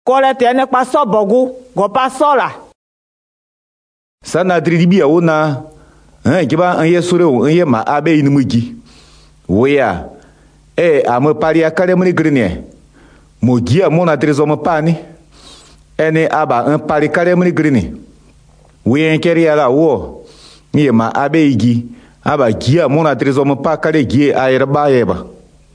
Kole tene pa so bogu, go pa sola. Sana dribi ona, kiba anye sure anye ma abe inumugi. Weya, ame pari akale muni grine. Mogia mona trezo me pani. Ene aba pari kale muni grine. Weya keri ala wo. Ye ma abe igi. Aba gia mona trezo me pa kale gie ayerba yeba.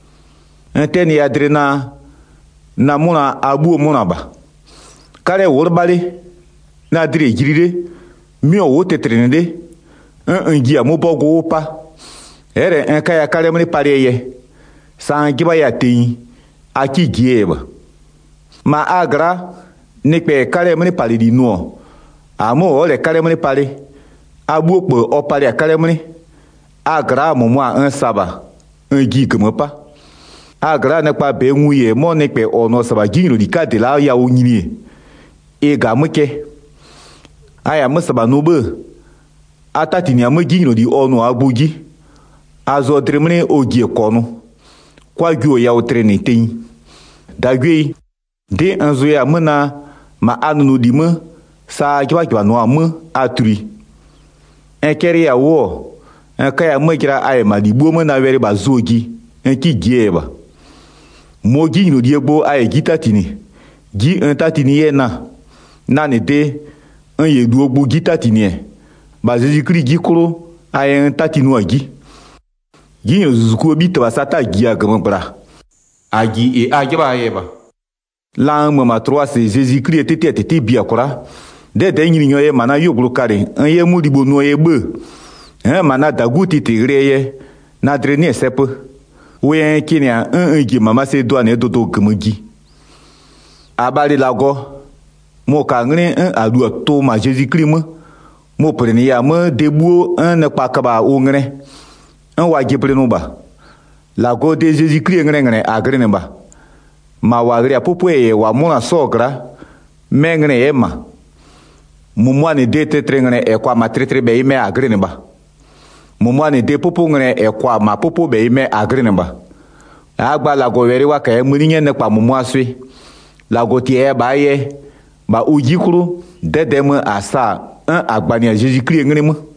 Teni adrena na mona abu mona ba. Kare worbale na dire girire mi o tetrenede gia mo bogo pa. Ere kaya kare mni pare ye. San giba ya tin aki gieba. Ma agra ne pe kare mni pare di no. Amo ole kare mni pare. Abu po o pare kare mni. Agra mo moi saba gi comme pa. Agra ne pa be nwuye mo ne pe ono saba ginro di kade la ya onyini e ga muke aya musaba no be atati ni am ginro di ono abugi azo tremne ogie kono kwa gyo ya o treni tin da gwe de anzo ya mena ma anu di me sa gwa no am aturi keri ya wo kaya mo kira aya ma di bo me na were ba zogi ki gieba mo gi no diegbo ay gitatini gi tatini yena nane de ye duogbo gitatini ba Jésus Christ gi kro ay tatinu agi gi no zuko bi to sata gi agambra agi e agiba yeba la ma 3 c'est Jésus Christ tete bi akora de nyini nyoye mana yoglo kare ye mudi bo no ye be mana daguti tireye na dreni sepe Ouye kinia gi mama se douane dodo gmugi. Abali lago mo kangre adu to ma Jésus Christ mo preni ya me debu ne pakaba ongre wa giprenu ba. Lago de Jésus Christ ngre agrene ba. Ma wa gre popo e wa mona sogra mengre ema. Mumwane de tetrengre e kwa matretre be ime agrene ba. Mumwane de popo ngene e kwa ma popo be ime agrene ba. Agba la go weri wa ka muninye ne kwa mumu aswe. La go tie ba ye ba ujikuru dedem asa agbani Jésus Christ ngene mu.